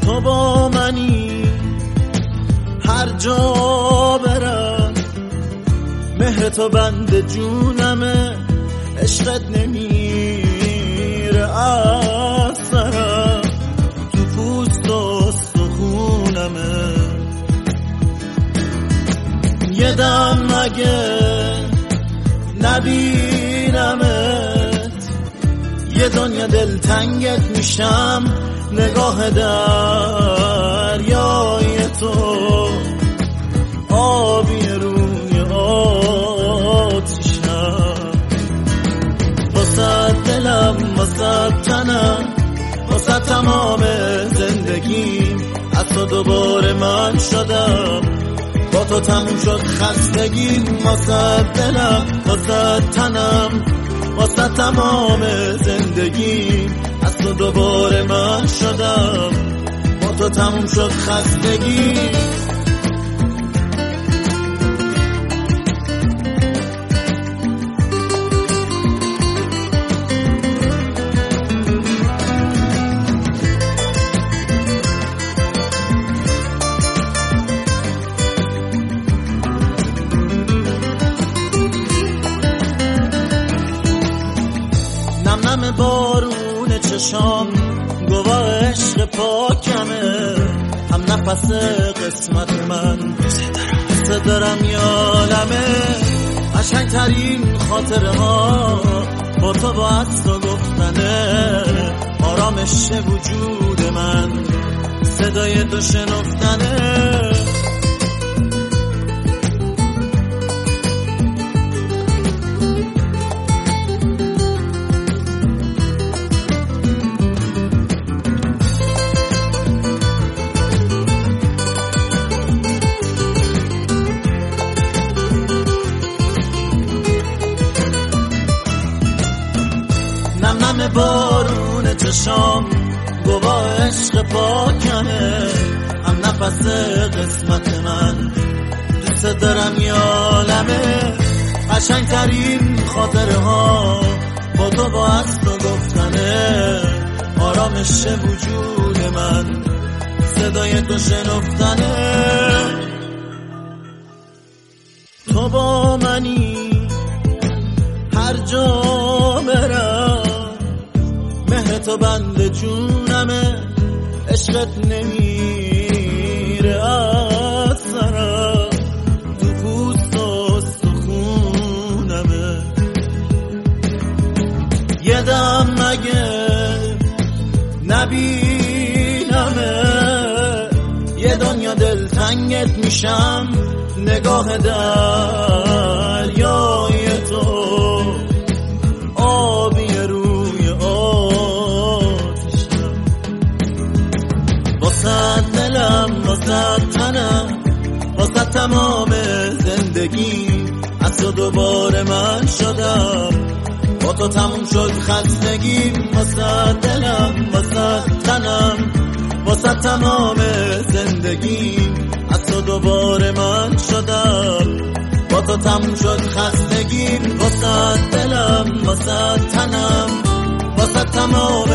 تو با منی هر جا برم، مهر تو بند جونمه، عشقت نمیره از سرم، تو پوست و استخونمه. یه دم مگه نبینمت، یه دنیا دلتنگت میشم، نگاه دریای تو آبی روی آتیشم. واسه دلم، واسه تنم، واسه تمام زندگیم، از تو دوباره من شدم، با تو تموم شد خستگیم. واسه دلم، واسه تنم، واسه تمام زندگیم، از تو دوباره من شدم، با تو تموم شد خستگیم. نم بارون چشام گواه عشق پاکمه، هم نفس قسمت من حسه دارم یالمه. قشنگ ترین خاطره ها با تو با از تو گفتنه، آرامش وجود من صدای تو شنفتنه. نم بارون چشام گواه عشق پاکمه، هم نفس قسمت من دوست دارم یالمه. قشنگ ترین خاطره ها با تو با از تو گفتنه، آرامش وجود من صدای تو شنفتنه. تو با منی هر جا برم، مهر تو بند جونمه، عشقت نمیره از سرم، تو پوست و استخونمه. یه دم مگه نبینمه، یه دنیا دلتنگت میشم، نگاه دریای تو آبی روی آتیشم. واسه دلم، واسه تنم، واسه تمام زندگیم، از تو دوباره من شدم، با تو تموم شد خستگیم. واسه دلم، واسه تنم، واسه تمام زندگیم، از تو دوباره من شدم، با تو تموم شد خستگیم. واسه دلم، واسه تنم، واسه تمام